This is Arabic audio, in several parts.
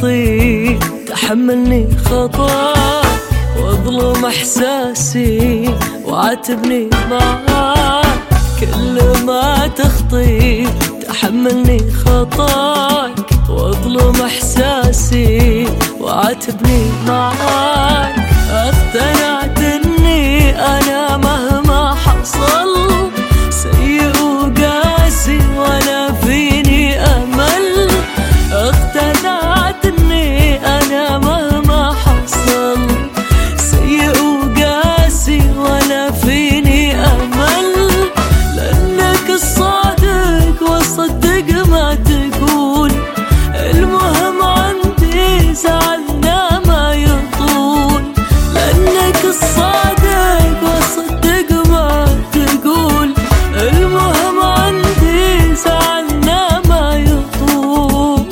تخطي تحملني خطاك واظلم احساسي وعاتبني معاك. كل ما تخطي تحملني خطاك واظلم احساسي وعاتبني معاك. اقتنعت اني انا مهما حصل سيء وقاسي ولا فيني امل. اقتنعت اني انا مهما حصل سيء وقاسي ولا فيني امل. لانك الصادق واصدق ما تقول، المهم عندي زعلنا ما يطول. لانك الصادق واصدق ما تقول، المهم عندي زعلنا ما يطول.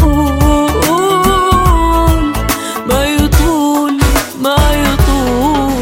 ما يطول ما يطول.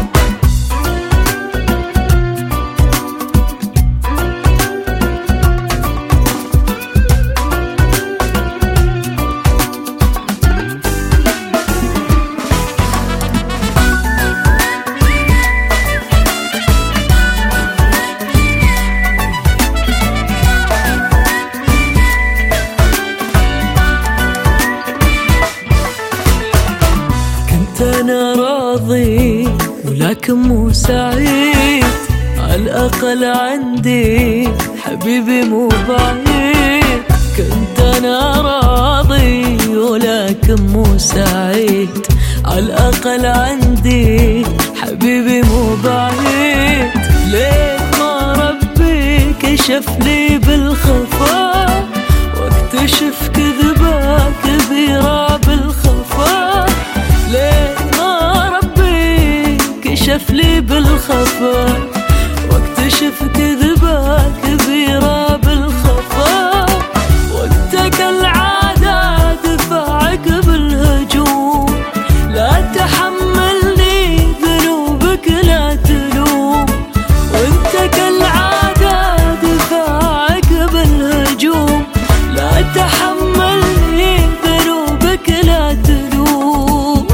أنا راضي ولكن مو سعيد، عالأقل عندي حبيبي مو بعيد. كنت أنا راضي ولكن مو سعيد، عالأقل عندي حبيبي مو بعيد. ليت ما ربي كشف لي بالخفا واكتشف كذبة كبيرة بالخفا. ليت ما ربي كشف لي بالخفا واكتشف كذبة كبيرة بالخفا. وقتك العادة دفاعك بالهجوم، لا تحملني ذنوبك لا تلوم. وقتك العادة دفاعك بالهجوم، لا تحملني ذنوبك لا تلوم.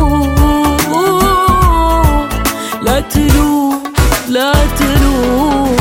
لا تلوم لا تلوم.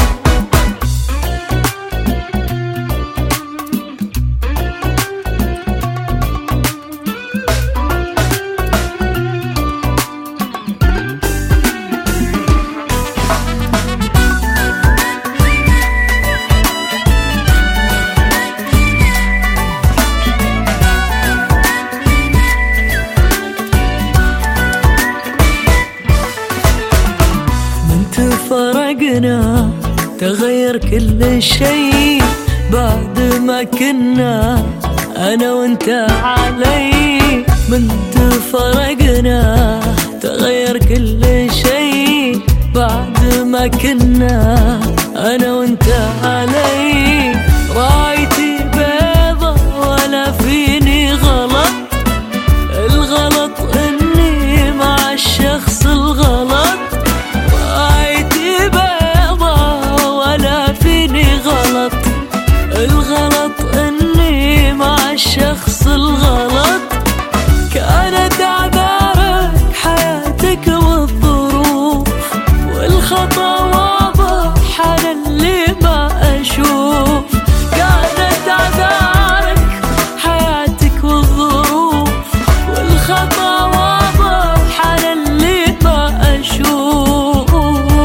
فرقنا تغير كل شيء بعد ما كنا أنا وانت علي. من تفرقنا تغير كل شيء بعد ما كنا أنا وانت علي. رايتي بيضة ولا فيني غلط، الغلط إني مع الشخص الغلط. رايتي بيضة ولا فيني غلط، الغلط إني مع الشخص الغلط. كانت أعذارك حياتك والظروف، والخطأ واضح على اللي ما أشوف. كانت أعذارك حياتك والظروف، والخطأ واضح على اللي ما أشوف.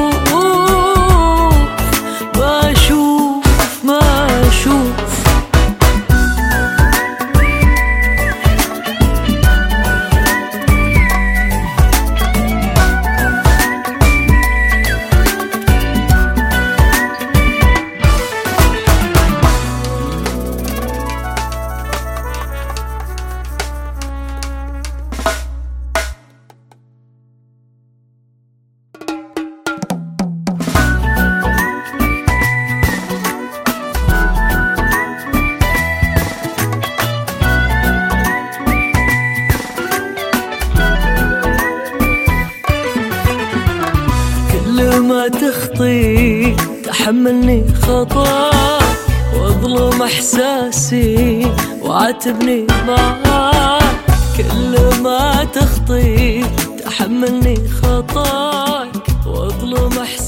ما أشوف ما أشوف. كل ما تخطي تحملني خطاك واظلم احساسي وعاتبني معاك. كل ما تخطي تحملني خطاك واظلم احساسك